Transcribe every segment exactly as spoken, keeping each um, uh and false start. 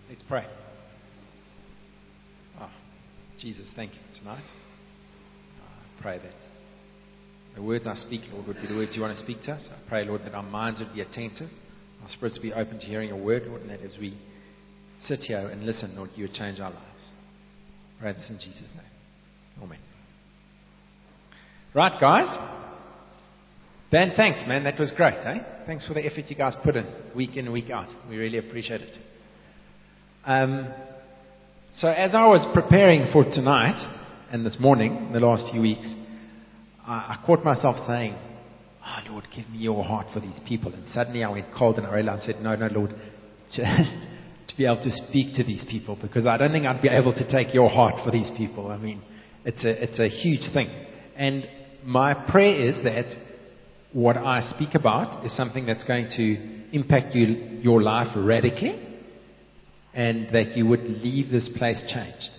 Let's pray. Oh, Jesus, thank you for tonight. I pray that the words I speak, Lord, would be the words you want to speak to us. I pray, Lord, that our minds would be attentive, our spirits would be open to hearing your word, Lord, and that as we sit here and listen, Lord, you would change our lives. I pray this in Jesus' name. Amen. Right, guys. Ben, thanks, man. That was great, eh? Thanks for the effort you guys put in, week in and week out. We really appreciate it. Um, so as I was preparing for tonight and this morning, the last few weeks, I, I caught myself saying, oh, Lord, give me your heart for these people. And suddenly I went cold and I realized, I said, no, no, Lord, just to be able to speak to these people, because I don't think I'd be able to take your heart for these people. I mean, it's a, it's a huge thing. And my prayer is that what I speak about is something that's going to impact you, your life radically, and that you would leave this place changed.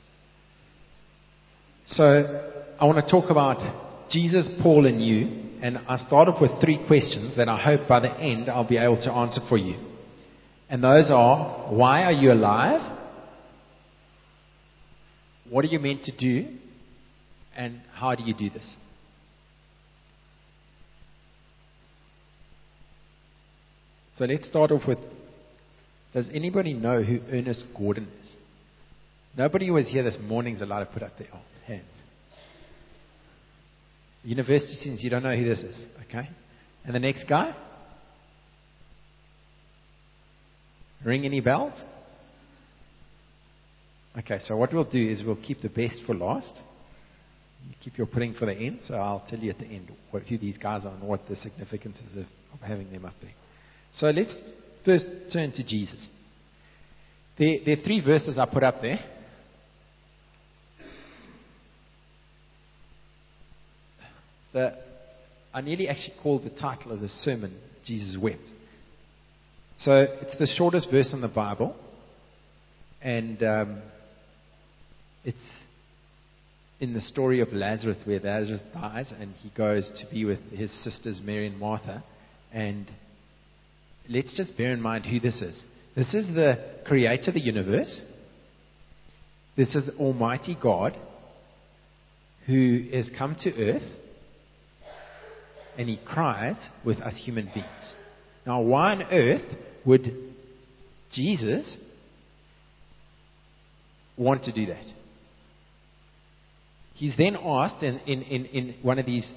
So I want to talk about Jesus, Paul, and you. And I start off with three questions that I hope by the end I'll be able to answer for you. And those are, why are you alive? What are you meant to do? And how do you do this? So let's start off with, does anybody know who Ernest Gordon is? Nobody who was here this morning is allowed to put up their hands. University students, you don't know who this is, okay? And the next guy? Ring any bells? Okay, so what we'll do is we'll keep the best for last. You keep your pudding for the end, so I'll tell you at the end what, who these guys are and what the significance is of, of having them up there. So let's first turn to Jesus. There, there are three verses I put up there. The, I nearly actually called the title of the sermon, Jesus Wept. So it's the shortest verse in the Bible. And um, it's in the story of Lazarus, where Lazarus dies and he goes to be with his sisters Mary and Martha. And let's just bear in mind who this is. This is the creator of the universe. This is Almighty God who has come to earth, and he cries with us human beings. Now, why on earth would Jesus want to do that? He's then asked in, in, in, in one of these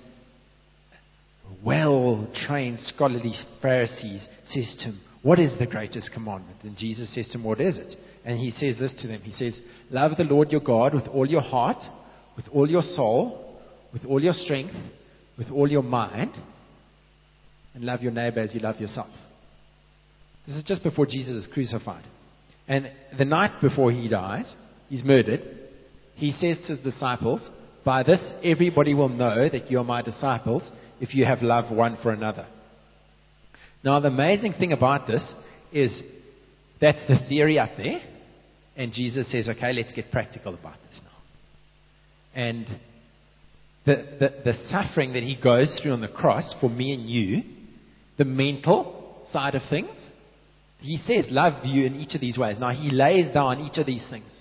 well-trained scholarly Pharisees, says to him, what is the greatest commandment? And Jesus says to him, what is it? And he says this to them. He says, love the Lord your God with all your heart, with all your soul, with all your strength, with all your mind, and love your neighbor as you love yourself. This is just before Jesus is crucified. And the night before he dies, he's murdered, he says to his disciples, by this everybody will know that you are my disciples, if you have love one for another. Now, the amazing thing about this is that's the theory up there. And Jesus says, okay, let's get practical about this now. And the, the, the suffering that he goes through on the cross for me and you, the mental side of things, he says, love you in each of these ways. Now, he lays down each of these things.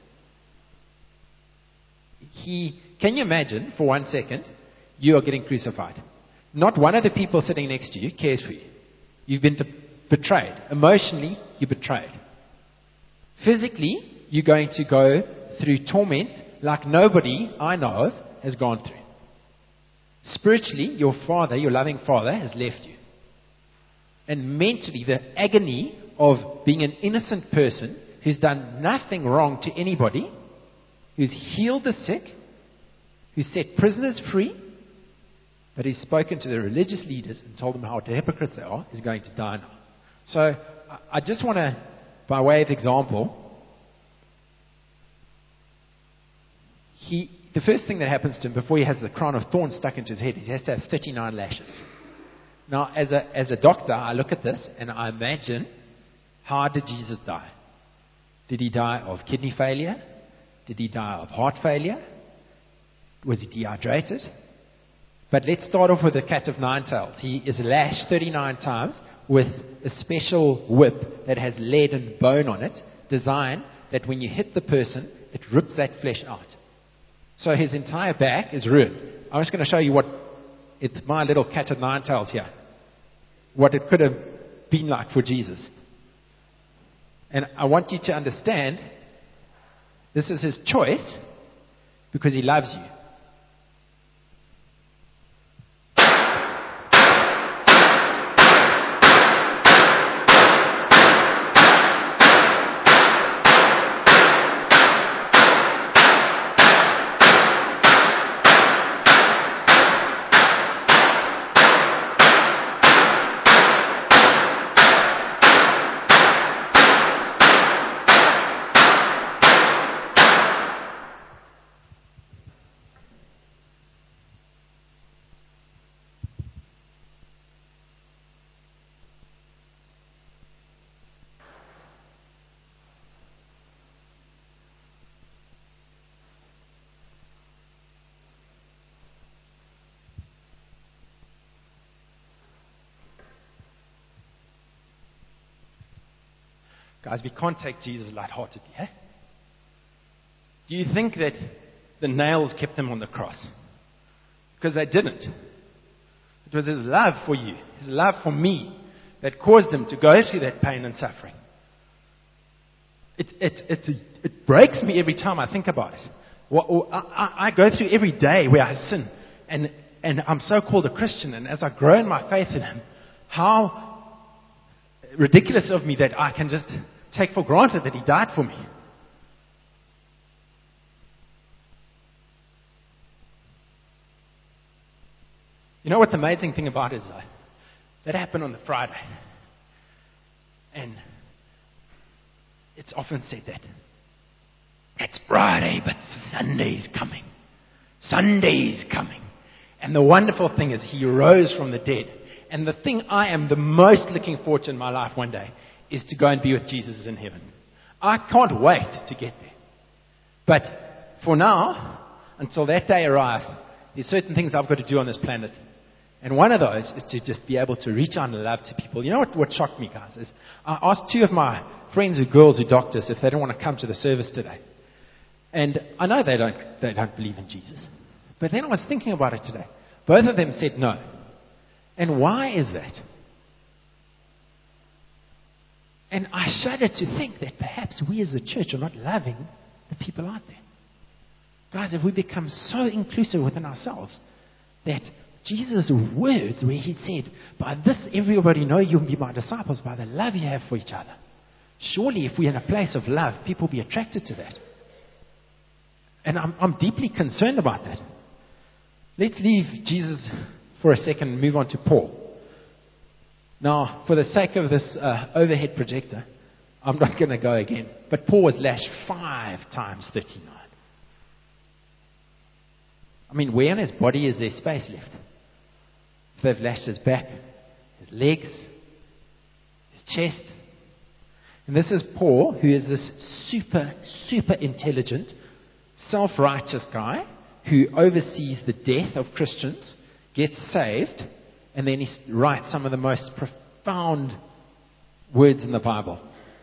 He, can you imagine, for one second, you are getting crucified. Not one of the people sitting next to you cares for you. You've been to, betrayed. Emotionally, you're betrayed. Physically, you're going to go through torment like nobody I know of has gone through. Spiritually, your father, your loving father, has left you. And mentally, the agony of being an innocent person who's done nothing wrong to anybody, who's healed the sick, who's set prisoners free, but he's spoken to the religious leaders and told them how hypocrites they are, is going to die now. So I just want to, by way of example, he, the first thing that happens to him before he has the crown of thorns stuck into his head, he has to have thirty-nine lashes. Now, as a, as a doctor, I look at this and I imagine, how did Jesus die? Did he die of kidney failure? Did he die of heart failure? Was he dehydrated? But let's start off with the cat of nine tails. He is lashed thirty-nine times with a special whip that has lead and bone on it, designed that when you hit the person, it rips that flesh out. So his entire back is ruined. I'm just going to show you what it's my little cat of nine tails here, what it could have been like for Jesus. And I want you to understand, this is his choice because he loves you. Guys, we can't take Jesus lightheartedly, eh? Do you think that the nails kept him on the cross? Because they didn't. It was his love for you, his love for me, that caused him to go through that pain and suffering. It, it, it, it breaks me every time I think about it. Well, I, I go through every day where I sin, and, and I'm so called a Christian, and as I grow in my faith in him, how ridiculous of me that I can just take for granted that he died for me. You know what the amazing thing about it is, though? That happened on the Friday. And it's often said that it's Friday, but Sunday's coming. Sunday's coming. And the wonderful thing is he rose from the dead. And the thing I am the most looking forward to in my life one day is to go and be with Jesus in heaven. I can't wait to get there. But for now, until that day arrives, there's certain things I've got to do on this planet. And one of those is to just be able to reach out and love to people. You know what, what shocked me, guys, is I asked two of my friends who are girls who are doctors if they don't want to come to the service today. And I know they don't, they don't believe in Jesus. But then I was thinking about it today. Both of them said no. And why is that? And I shudder to think that perhaps we as a church are not loving the people out there. Guys, if we become so inclusive within ourselves that Jesus' words where he said, by this everybody know you'll be my disciples, by the love you have for each other. Surely if we're in a place of love, people will be attracted to that. And I'm, I'm deeply concerned about that. Let's leave Jesus for a second and move on to Paul. Now, for the sake of this uh, overhead projector, I'm not going to go again. But Paul was lashed five times thirty-nine. I mean, where in his body is there space left? They've lashed his back, his legs, his chest. And this is Paul, who is this super, super intelligent, self-righteous guy who oversees the death of Christians, gets saved, and then he writes some of the most profound words in the Bible.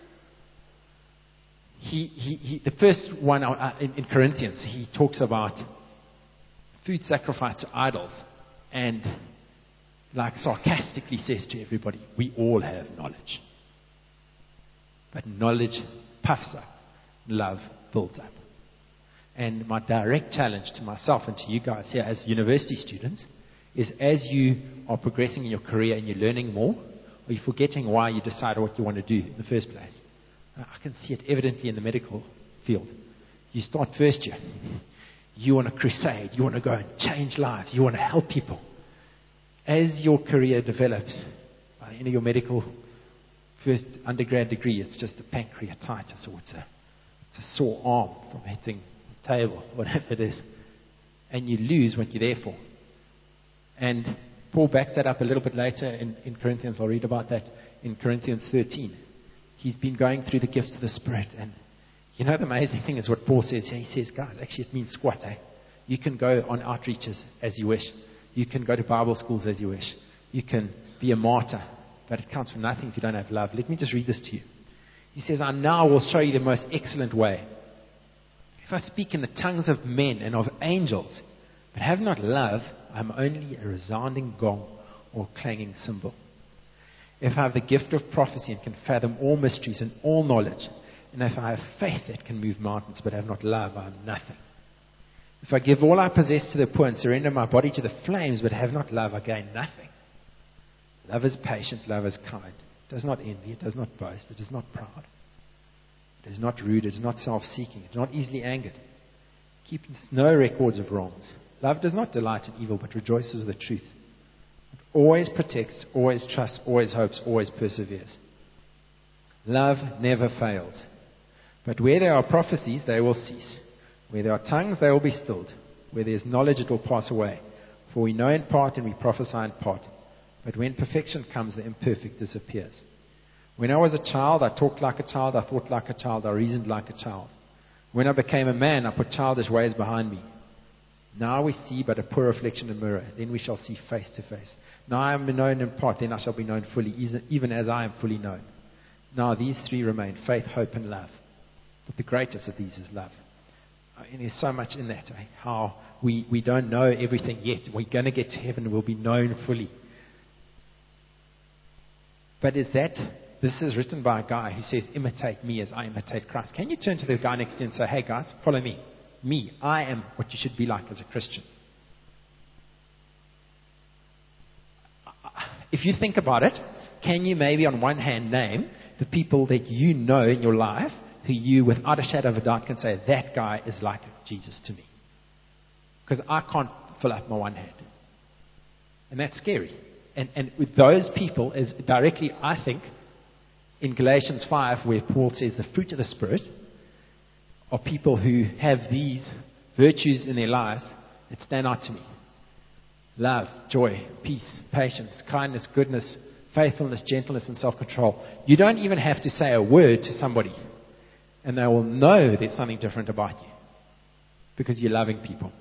He, he, he, the first one uh, in, in Corinthians, he talks about food sacrificed to idols, and like sarcastically says to everybody, we all have knowledge. But knowledge puffs up, love builds up. And my direct challenge to myself and to you guys here as university students is, as you are progressing in your career and you're learning more, are you forgetting why you decided what you want to do in the first place? I can see it evidently in the medical field. You start first year. You want to crusade. You want to go and change lives. You want to help people. As your career develops, by the end of your medical first undergrad degree, it's just a pancreatitis, or it's a, it's a sore arm from hitting the table, whatever it is. And you lose what you're there for. And Paul backs that up a little bit later in, in Corinthians. I'll read about that in Corinthians thirteen. He's been going through the gifts of the Spirit. And you know the amazing thing is what Paul says here. He says, guys, actually it means squat, eh? You can go on outreaches as you wish. You can go to Bible schools as you wish. You can be a martyr. But it counts for nothing if you don't have love. Let me just read this to you. He says, I now will show you the most excellent way. If I speak in the tongues of men and of angels, but have not love, I am only a resounding gong or clanging cymbal. If I have the gift of prophecy and can fathom all mysteries and all knowledge, and if I have faith that can move mountains but have not love, I am nothing. If I give all I possess to the poor and surrender my body to the flames but have not love, I gain nothing. Love is patient, love is kind. It does not envy, it does not boast, it is not proud. It is not rude, it is not self-seeking, it is not easily angered. It keeps no records of wrongs. Love does not delight in evil but rejoices with the truth. It always protects, always trusts, always hopes, always perseveres. Love never fails. But where there are prophecies, they will cease. Where there are tongues, they will be stilled. Where there is knowledge, it will pass away. For we know in part and we prophesy in part. But when perfection comes, the imperfect disappears. When I was a child, I talked like a child, I thought like a child, I reasoned like a child. When I became a man, I put childish ways behind me. Now we see but a poor reflection in a mirror. Then we shall see face to face. Now I am known in part, then I shall be known fully, even as I am fully known. Now these three remain, faith, hope, and love. But the greatest of these is love. And there's so much in that, eh? How we, we don't know everything yet. We're going to get to heaven and we'll be known fully. But is that, this is written by a guy who says, imitate me as I imitate Christ. Can you turn to the guy next to you and say, hey guys, follow me. Me, I am what you should be like as a Christian. If you think about it, can you maybe on one hand name the people that you know in your life who you without a shadow of a doubt can say, that guy is like Jesus to me? Because I can't fill up my one hand. And that's scary. And, and with those people, is directly, I think, in Galatians five, where Paul says the fruit of the Spirit are people who have these virtues in their lives that stand out to me. Love, joy, peace, patience, kindness, goodness, faithfulness, gentleness, and self-control. You don't even have to say a word to somebody, and they will know there's something different about you because you're loving people.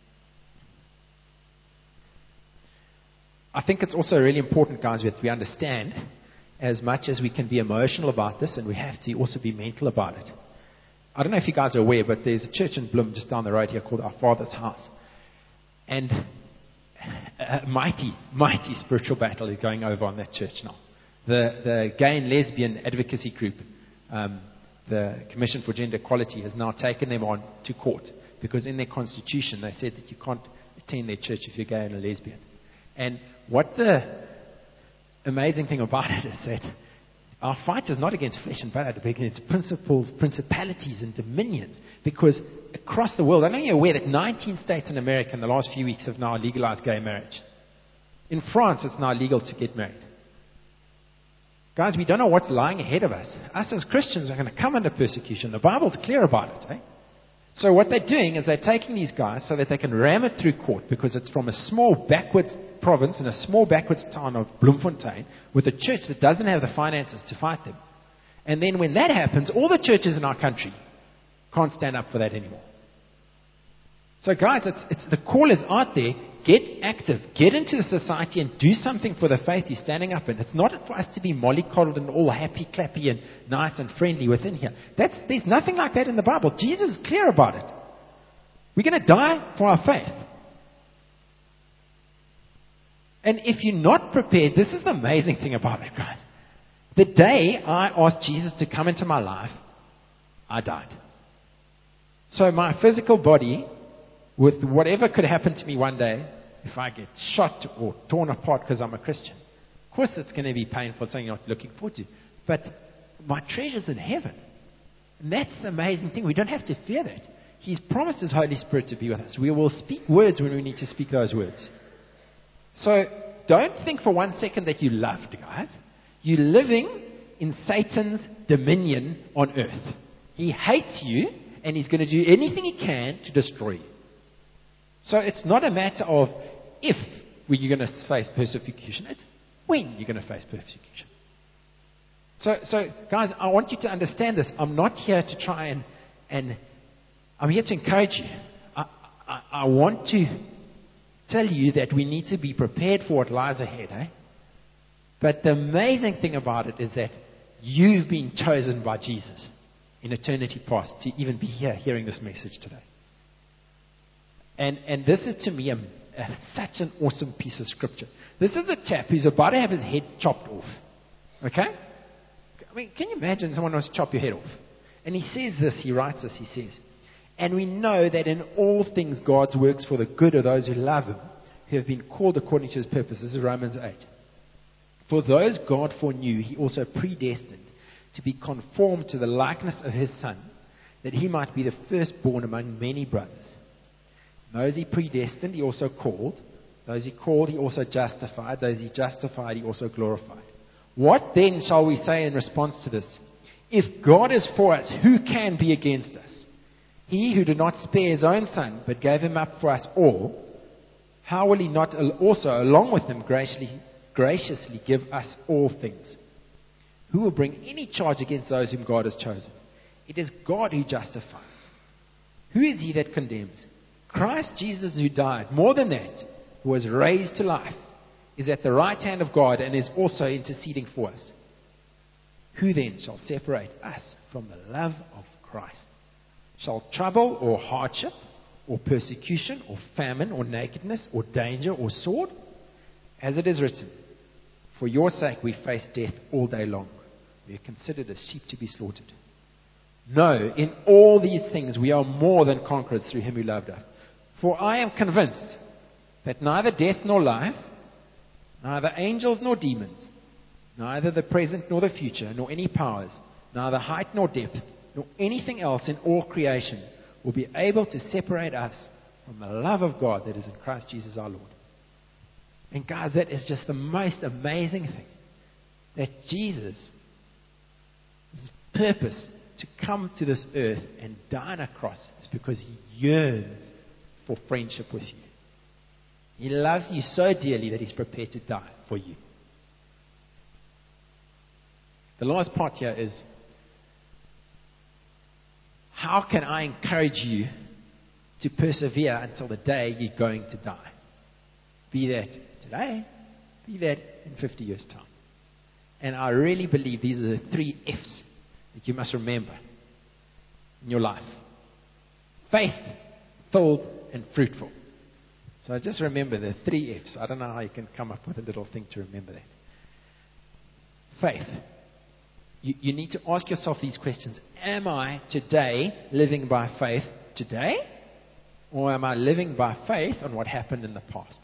I think it's also really important, guys, that we understand, as much as we can be emotional about this, and we have to also be mental about it. I don't know if you guys are aware, but there's a church in Bloem just down the road here called Our Father's House. And a mighty, mighty spiritual battle is going over on that church now. The, the gay and lesbian advocacy group, um, the Commission for Gender Equality, has now taken them on to court because in their constitution they said that you can't attend their church if you're gay and a lesbian. And what the amazing thing about it is that our fight is not against flesh and blood, but against principles, principalities, and dominions. Because across the world, I know you're aware that nineteen states in America in the last few weeks have now legalized gay marriage. In France, it's now legal to get married. Guys, we don't know what's lying ahead of us. Us as Christians are going to come under persecution. The Bible's clear about it, eh? So what they're doing is they're taking these guys so that they can ram it through court, because it's from a small backwards province in a small backwards town of Bloemfontein with a church that doesn't have the finances to fight them. And then when that happens, all the churches in our country can't stand up for that anymore. So guys, it's, it's, the call is out there. Get active. Get into the society and do something for the faith you're standing up in. It's not for us to be mollycoddled and all happy, clappy and nice and friendly within here. That's, there's nothing like that in the Bible. Jesus is clear about it. We're going to die for our faith. And if you're not prepared, this is the amazing thing about it, guys. The day I asked Jesus to come into my life, I died. So my physical body, with whatever could happen to me one day, if I get shot or torn apart because I'm a Christian, of course it's going to be painful, it's something you're not looking forward to. But my treasure's in heaven. And that's the amazing thing. We don't have to fear that. He's promised His Holy Spirit to be with us. We will speak words when we need to speak those words. So don't think for one second that you're loved, guys. You're living in Satan's dominion on earth. He hates you, and he's going to do anything he can to destroy you. So it's not a matter of if you're going to face persecution. It's when you're going to face persecution. So, so guys, I want you to understand this. I'm not here to try and, and I'm here to encourage you. I, I, I want to tell you that we need to be prepared for what lies ahead, eh? But the amazing thing about it is that you've been chosen by Jesus in eternity past to even be here hearing this message today. And and this is to me a, a, such an awesome piece of scripture. This is a chap who's about to have his head chopped off. Okay? I mean, can you imagine someone wants to chop your head off? And he says this, he writes this, he says, and we know that in all things God works for the good of those who love him, who have been called according to his purpose. This is Romans eight. For those God foreknew, he also predestined to be conformed to the likeness of his Son, that he might be the firstborn among many brothers. Those he predestined, he also called. Those he called, he also justified. Those he justified, he also glorified. What then shall we say in response to this? If God is for us, who can be against us? He who did not spare his own Son, but gave him up for us all, how will he not also, along with him, graciously, graciously give us all things? Who will bring any charge against those whom God has chosen? It is God who justifies. Who is he that condemns? Christ Jesus, who died, more than that, who was raised to life, is at the right hand of God and is also interceding for us. Who then shall separate us from the love of Christ? Shall trouble or hardship or persecution or famine or nakedness or danger or sword? As it is written, for your sake we face death all day long. We are considered as sheep to be slaughtered. No, in all these things we are more than conquerors through him who loved us. For I am convinced that neither death nor life, neither angels nor demons, neither the present nor the future, nor any powers, neither height nor depth, nor anything else in all creation will be able to separate us from the love of God that is in Christ Jesus our Lord. And guys, that is just the most amazing thing. That Jesus' purpose to come to this earth and die on a cross is because he yearns for friendship with you. He loves you so dearly that he's prepared to die for you. The last part here is, how can I encourage you to persevere until the day you're going to die? Be that today, be that in fifty years' time. And I really believe these are the three F's that you must remember in your life. Faith, filled, and fruitful. So just remember the three F's. I don't know how you can come up with a little thing to remember that. Faith. You, you need to ask yourself these questions. Am I today living by faith today? Or am I living by faith on what happened in the past?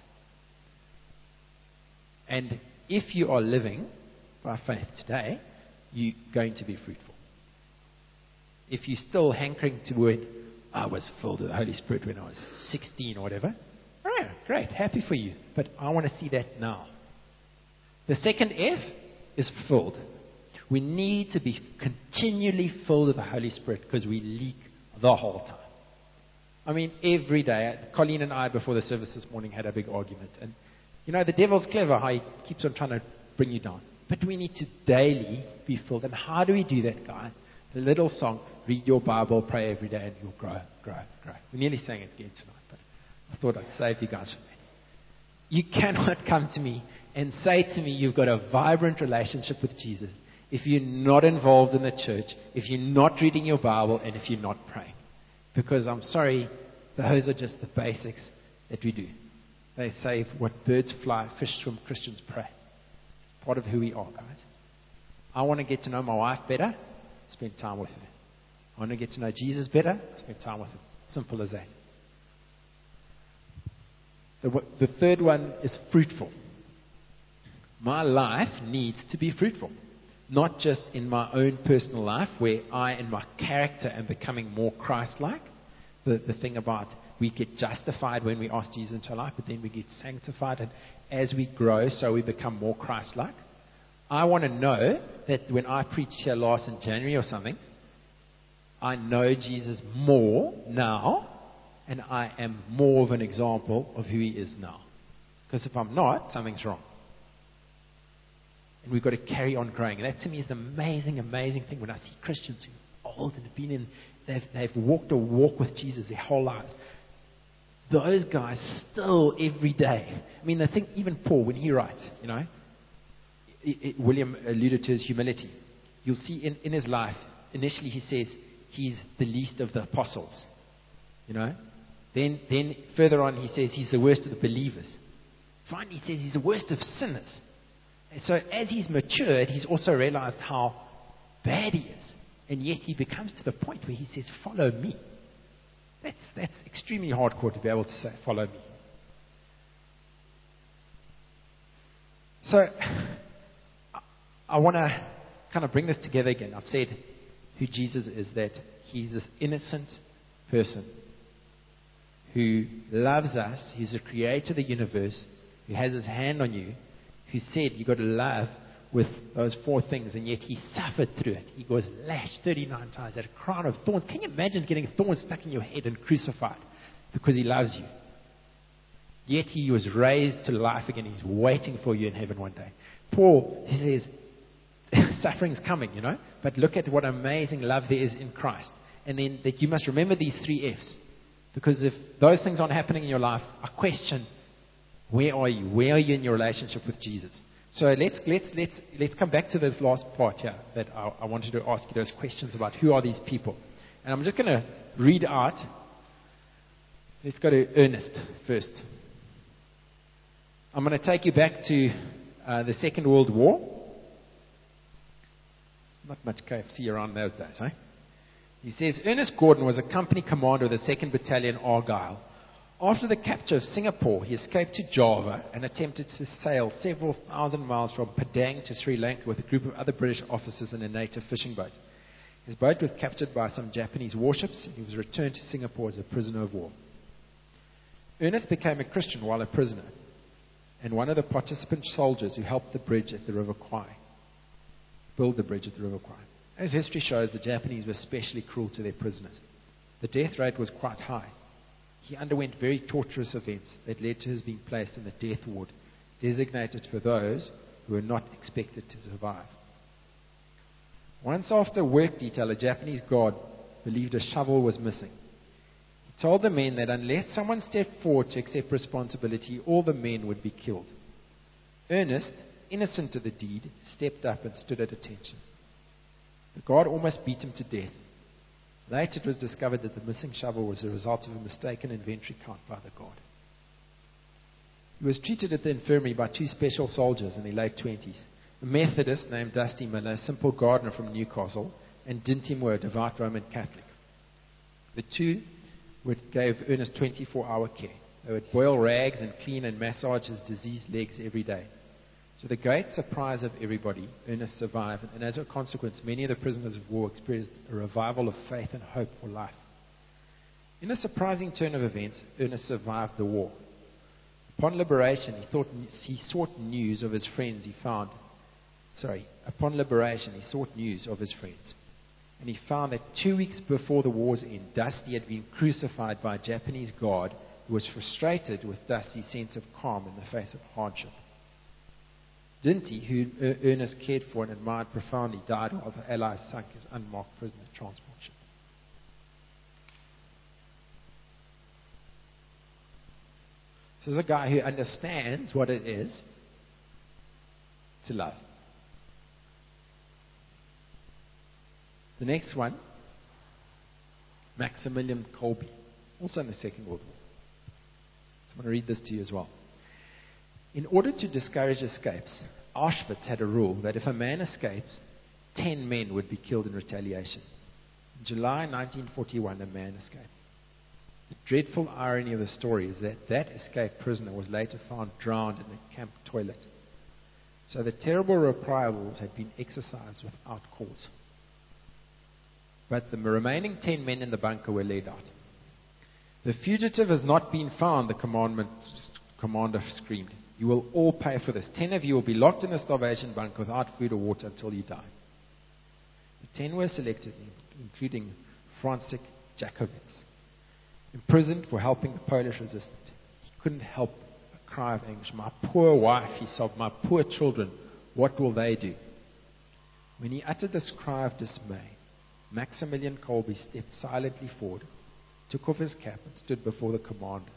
And if you are living by faith today, you're going to be fruitful. If you're still hankering toward, I was filled with the Holy Spirit when I was sixteen or whatever, oh, great, happy for you. But I want to see that now. The second F is filled. We need to be continually filled with the Holy Spirit because we leak the whole time. I mean, every day. Colleen and I, before the service this morning, had a big argument. And, you know, the devil's clever how he keeps on trying to bring you down. But we need to daily be filled. And how do we do that, guys? The little song, read your Bible, pray every day, and you'll grow, grow, grow. We nearly sang it again tonight, but I thought I'd save you guys from that. You cannot come to me and say to me you've got a vibrant relationship with Jesus if you're not involved in the church, if you're not reading your Bible, and if you're not praying. Because I'm sorry, those are just the basics that we do. They say what birds fly, fish swim, Christians pray. It's part of who we are, guys. I want to get to know my wife better, spend time with her. I want to get to know Jesus better, spend time with him. Simple as that. The, the third one is fruitful. My life needs to be fruitful. Not just in my own personal life, where I, in my character, am becoming more Christ-like. The, the thing about we get justified when we ask Jesus into our life, but then we get sanctified, and as we grow, so we become more Christ-like. I want to know that when I preached here last in January or something, I know Jesus more now, and I am more of an example of who he is now. Because if I'm not, something's wrong. And we've got to carry on growing. And that to me is the amazing, amazing thing when I see Christians who are old and have been in, they've, they've walked a walk with Jesus their whole lives. those guys still every day. I mean, I think even Paul, when he writes, you know, it, it, William alluded to his humility. You'll see in, in his life, initially he says he's the least of the apostles. You know? Then, then further on he says he's the worst of the believers. Finally he says he's the worst of sinners. And so as he's matured, he's also realized how bad he is. And yet he becomes to the point where he says, follow me. That's, that's extremely hardcore to be able to say, follow me. So, I, I want to kind of bring this together again. I've said who Jesus is, that he's this innocent person who loves us. He's the creator of the universe, who has his hand on you, who said you've got to love with those four things, and yet he suffered through it. He was lashed thirty-nine times, had a crown of thorns. Can you imagine getting thorns stuck in your head and crucified because he loves you? Yet he was raised to life again. He's waiting for you in heaven one day. Paul, he says, suffering's coming, you know, but look at what amazing love there is in Christ. And then that you must remember these three F's, because if those things aren't happening in your life, I question, where are you? Where are you in your relationship with Jesus? So let's let's let's let's come back to this last part here that I, I wanted to ask you those questions about who are these people. And I'm just going to read out. Let's go to Ernest first. I'm going to take you back to uh, the Second World War. There's not much K F C around those days, eh? He says, Ernest Gordon was a company commander of the second Battalion Argyle. After the capture of Singapore, he escaped to Java and attempted to sail several thousand miles from Padang to Sri Lanka with a group of other British officers in a native fishing boat. His boat was captured by some Japanese warships, and he was returned to Singapore as a prisoner of war. Ernest became a Christian while a prisoner, and one of the participant soldiers who helped the bridge at the River Kwai, build the bridge at the River Kwai. As history shows, the Japanese were especially cruel to their prisoners. The death rate was quite high. He underwent very torturous events that led to his being placed in the death ward, designated for those who were not expected to survive. Once after a work detail, a Japanese guard believed a shovel was missing. He told the men that unless someone stepped forward to accept responsibility, all the men would be killed. Ernest, innocent of the deed, stepped up and stood at attention. The guard almost beat him to death. Later it was discovered that the missing shovel was a result of a mistaken inventory count by the guard. He was treated at the infirmary by two special soldiers in their late twenties. A Methodist named Dusty Miller, a simple gardener from Newcastle, and Dinty Moore, a devout Roman Catholic. The two would gave Ernest twenty-four hour care. They would boil rags and clean and massage his diseased legs every day. To the great surprise of everybody, Ernest survived, and as a consequence, many of the prisoners of war experienced a revival of faith and hope for life. In a surprising turn of events, Ernest survived the war. Upon liberation, he, thought, he sought news of his friends he found. Sorry, upon liberation, he sought news of his friends. And he found that two weeks before the war's end, Dusty had been crucified by a Japanese guard who was frustrated with Dusty's sense of calm in the face of hardship. Dinty, who Ernest cared for and admired profoundly, died while the Allies sunk his unmarked prisoner transport ship. So this is a guy who understands what it is to love. The next one, Maximilian Kolbe, also in the Second World War. So I'm going to read this to you as well. In order to discourage escapes, Auschwitz had a rule that if a man escapes, ten men would be killed in retaliation. In July nineteen forty-one, a man escaped. The dreadful irony of the story is that that escaped prisoner was later found drowned in a camp toilet. So the terrible reprisals had been exercised without cause. But the remaining ten men in the bunker were laid out. The fugitive has not been found, the commandment, commander screamed. You will all pay for this. Ten of you will be locked in a starvation bunker without food or water until you die. The ten were selected, including Francis Jakowitz, imprisoned for helping the Polish resistance. He couldn't help a cry of anguish. My poor wife, he sobbed, my poor children, what will they do? When he uttered this cry of dismay, Maximilian Kolbe stepped silently forward, took off his cap, and stood before the commander.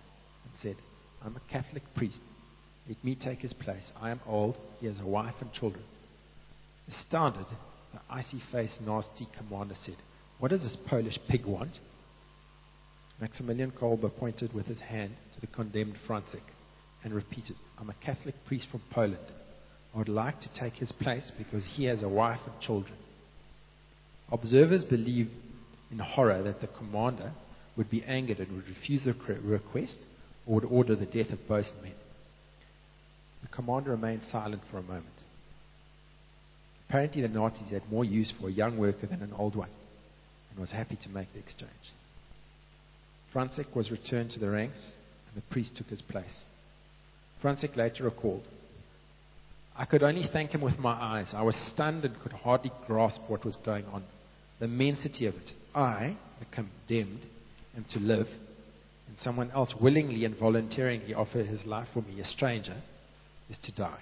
and said, I'm a Catholic priest. Let me take his place. I am old. He has a wife and children. Astounded, the icy-faced, nasty commander said, what does this Polish pig want? Maximilian Kolbe pointed with his hand to the condemned Franzek and repeated, I'm a Catholic priest from Poland. I would like to take his place because he has a wife and children. Observers believed in horror that the commander would be angered and would refuse the request or would order the death of both men. The commander remained silent for a moment. Apparently the Nazis had more use for a young worker than an old one and was happy to make the exchange. Franzek was returned to the ranks and the priest took his place. Franzek later recalled, I could only thank him with my eyes. I was stunned and could hardly grasp what was going on. The immensity of it. I, the condemned, am to live, and someone else willingly and voluntarily offer his life for me, a stranger, is to die.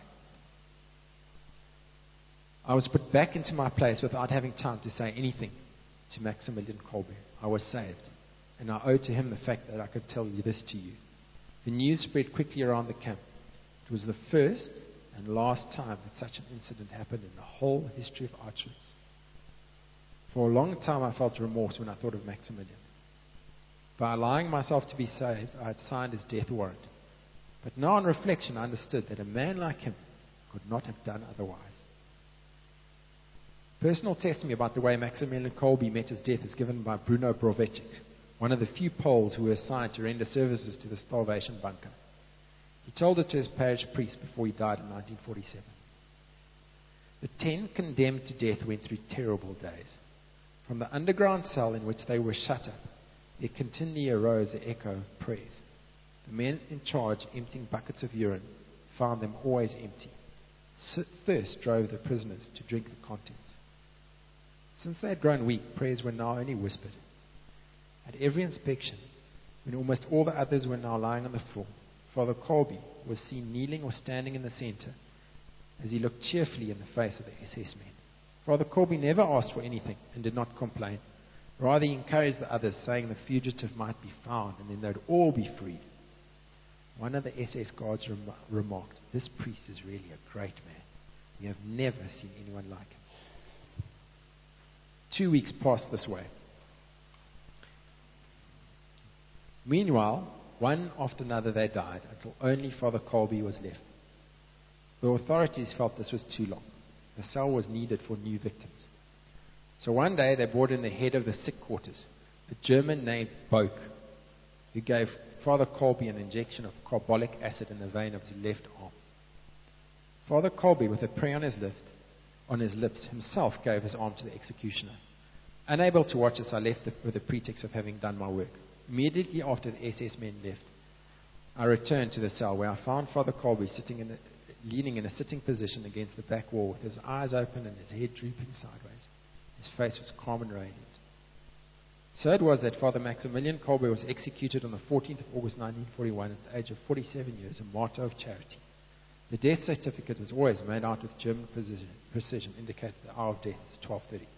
I was put back into my place without having time to say anything to Maximilian Kolbe. I was saved, and I owe to him the fact that I could tell you this to you. The news spread quickly around the camp. It was the first and last time that such an incident happened in the whole history of Auschwitz. For a long time I felt remorse when I thought of Maximilian. By allowing myself to be saved, I had signed his death warrant. But now on reflection I understood that a man like him could not have done otherwise. Personal testimony about the way Maximilian Kolbe met his death is given by Bruno Brovechik, one of the few Poles who were assigned to render services to the starvation bunker. He told it to his parish priest before he died in nineteen forty-seven. The ten condemned to death went through terrible days. From the underground cell in which they were shut up, there continually arose the echo of prayers. The men in charge, emptying buckets of urine, found them always empty. Thirst drove the prisoners to drink the contents. Since they had grown weak, prayers were now only whispered. At every inspection, when almost all the others were now lying on the floor, Father Kolbe was seen kneeling or standing in the center as he looked cheerfully in the face of the S S men. Father Kolbe never asked for anything and did not complain. Rather, he encouraged the others, saying the fugitive might be found and then they'd all be freed. One of the S S guards rem- remarked, this priest is really a great man. We have never seen anyone like him. Two weeks passed this way. Meanwhile, one after another they died, until only Father Kolbe was left. The authorities felt this was too long. The cell was needed for new victims. So one day they brought in the head of the sick quarters, a German named Boak, who gave Father Kolbe an injection of carbolic acid in the vein of his left arm. Father Kolbe, with a prayer on his, lift, on his lips, himself gave his arm to the executioner. Unable to watch this, I left the, with the pretext of having done my work. Immediately after the S S men left, I returned to the cell where I found Father Kolbe sitting in a, leaning in a sitting position against the back wall with his eyes open and his head drooping sideways. His face was calm and radiant. So it was that Father Maximilian Kolbe was executed on the fourteenth of August nineteen forty-one at the age of forty-seven years, a martyr of charity. The death certificate is always made out with German precision, precision indicating the hour of death is twelve thirty.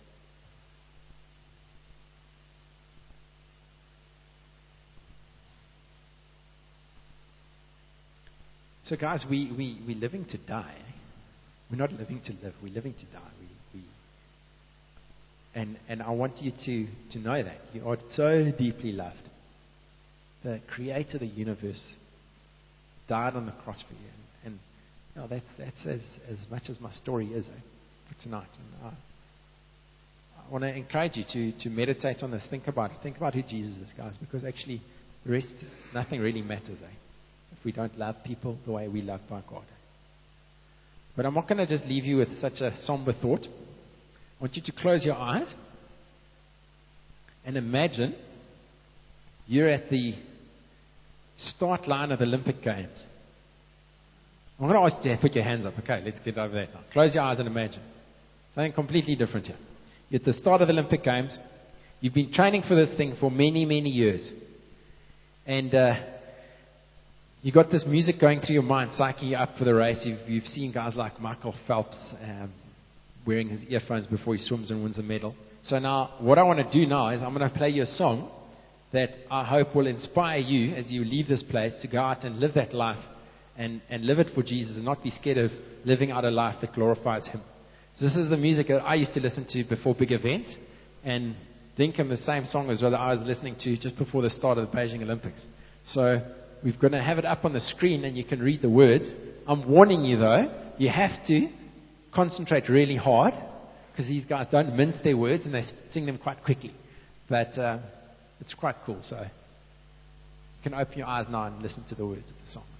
So guys, we, we, we're living to die. We're not living to live, we're living to die. We, we, and, and I want you to, to know that. You are so deeply loved. The creator of the universe died on the cross for you. And, and you know, that's, that's as, as much as my story is eh, for tonight. And I, I want to encourage you to, to meditate on this. Think about it. Think about who Jesus is, guys, because actually the rest, nothing really matters. Eh? If we don't love people the way we love by God. But I'm not going to just leave you with such a somber thought. I want you to close your eyes and imagine you're at the start line of the Olympic Games. I'm going to ask you to put your hands up. Okay, let's get over that now. Close your eyes and imagine. Something completely different here. You're at the start of the Olympic Games. You've been training for this thing for many, many years. And uh, you got this music going through your mind, psyching you up for the race. You've, you've seen guys like Michael Phelps um, wearing his earphones before he swims and wins a medal. So now, what I want to do now is I'm going to play you a song, that I hope will inspire you as you leave this place to go out and live that life and, and live it for Jesus and not be scared of living out a life that glorifies Him. So this is the music that I used to listen to before big events. And Dinkum, the same song as well that I was listening to just before the start of the Beijing Olympics. So we're going to have it up on the screen and you can read the words. I'm warning you though, you have to concentrate really hard because these guys don't mince their words and they sing them quite quickly. But uh, it's quite cool. So you can open your eyes now and listen to the words of the song.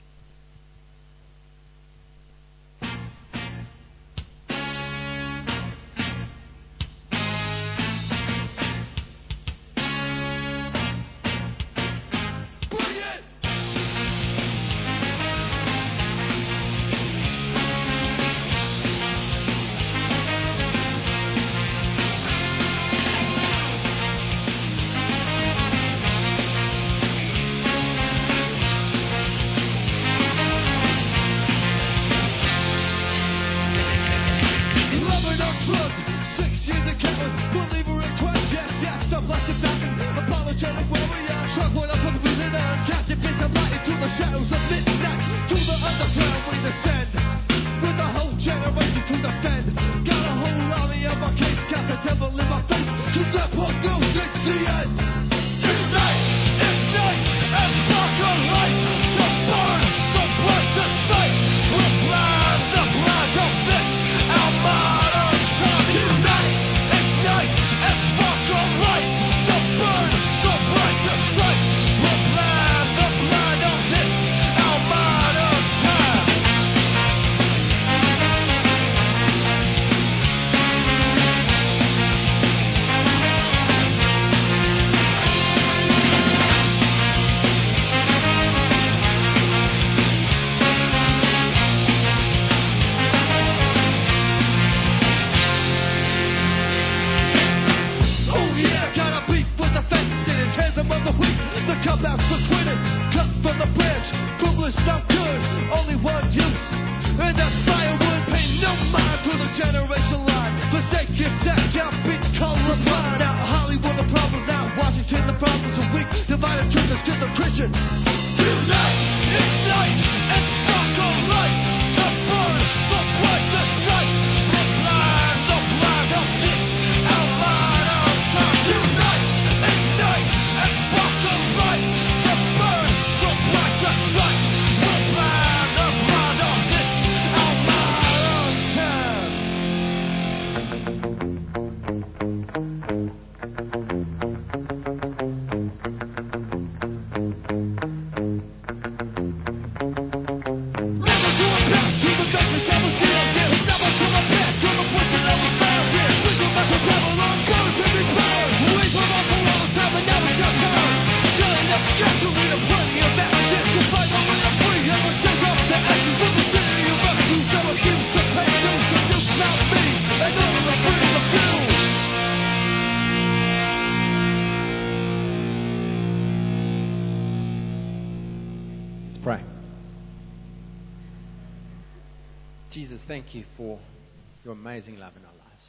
Jesus, thank you for your amazing love in our lives.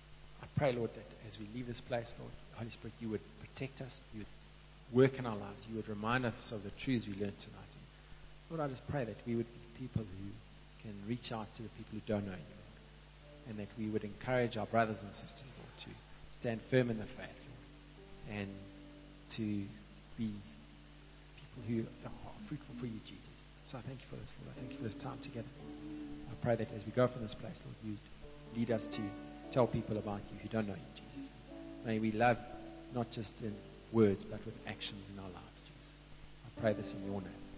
I pray, Lord, that as we leave this place, Lord, Holy Spirit, you would protect us, you would work in our lives, you would remind us of the truths we learned tonight. And Lord, I just pray that we would be people who can reach out to the people who don't know you, Lord, and that we would encourage our brothers and sisters, Lord, to stand firm in the faith, Lord, and to be people who are fruitful for you, Jesus. So I thank you for this, Lord. I thank you for this time together. I pray that as we go from this place, Lord, you lead us to tell people about you who don't know you, Jesus. May we love not just in words, but with actions in our lives, Jesus. I pray this in your name.